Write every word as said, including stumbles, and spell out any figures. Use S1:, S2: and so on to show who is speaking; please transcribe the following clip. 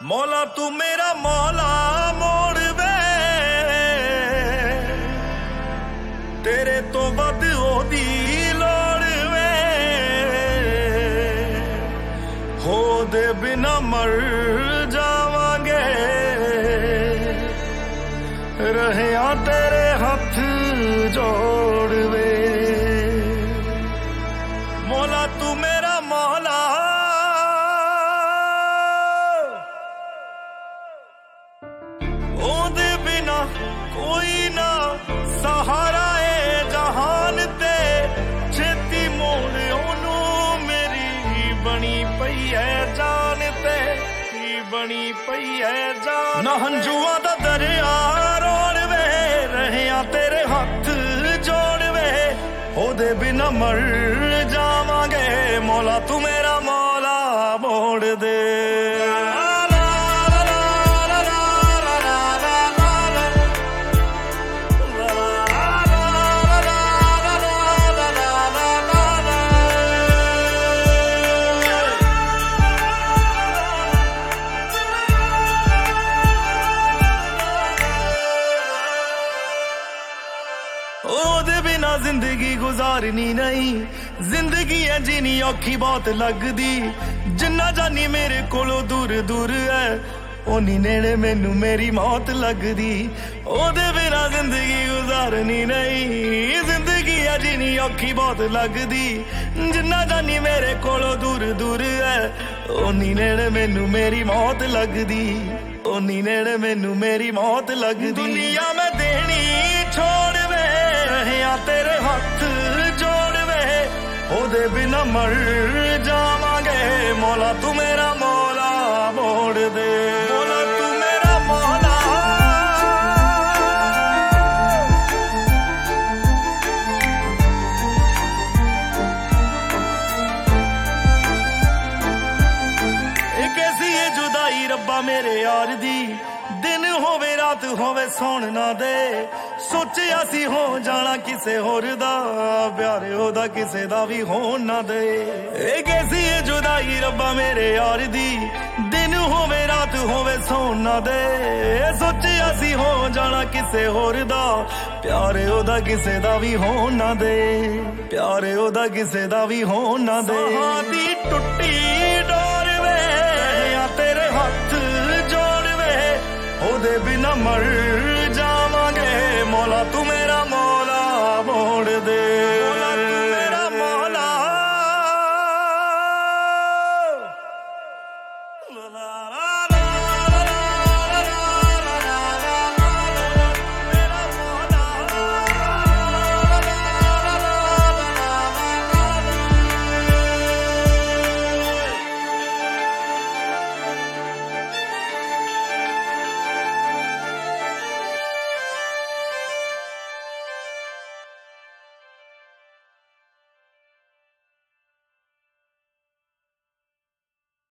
S1: मौला तू मेरा मौला मोड़ वे तेरे तो वध ओदी लोड़ वे हो दे बिना मर जावांगे रहिया तेरे हथ जोड़ वे मौला तू मेरा मौला ओदे बिना कोई ना सहारा ए जहान ते छेती मोड़ ओनू मेरी बनी पई है जान ते बनी पई है जान ना हंजुआ दा दरिया रोड़ वे रहिया तेरे हथ जोड़ वे ओदे बिना मर जावांगे मौला तू मेरा मौला मोड़ दे ओदे बिना जिंदगी गुजारनी नहीं जिंदगी है जीनी औखी बहुत लगदी जिन्ना जानी मेरे कोलों दूर दूर है ओनी नेड़े मैनू मेरी मौत लगदी ओदे बिना जिंदगी गुजारनी नहीं जिंदगी है जीनी औखी बहुत लगदी जिन्ना जानी मेरे कोलों दूर दूर है ओनी नेड़े मैनू मेरी मौत लगदी ओनी नेड़े मैनू मेरी मौत लगदी दुनिया में देनी छोड़ वे रहिया तेरे हथ जोड़ वे ओदे बिना मर जावांगे मौला तू मेरा मौला मोड़ दे मौला तू मेरा मौला एक ऐसी है जुदाई रब्बा मेरे यार दी दिन होवे रात होवे सौण ना दे सोचिया सी हो जाना किसे होर दा प्यार ओदा किसे दा भी होण ना दे ए कैसी है जुदाई रब्बा मेरे यार दी दिन होवे रात होवे सौण ना दे सोचिया सी हो जाना किसे होर दा प्यार ओदा किसे दा भी होण ना दे प्यार ओदा किसे दा भी होण ना दे दी टुट्टी डोर वे या तेरे हथ जोड़ वे ओदे बिना मर जावांगे मौला तू मेरा मौला मोड़ दे मौला तू मेरा मौला ला ला ला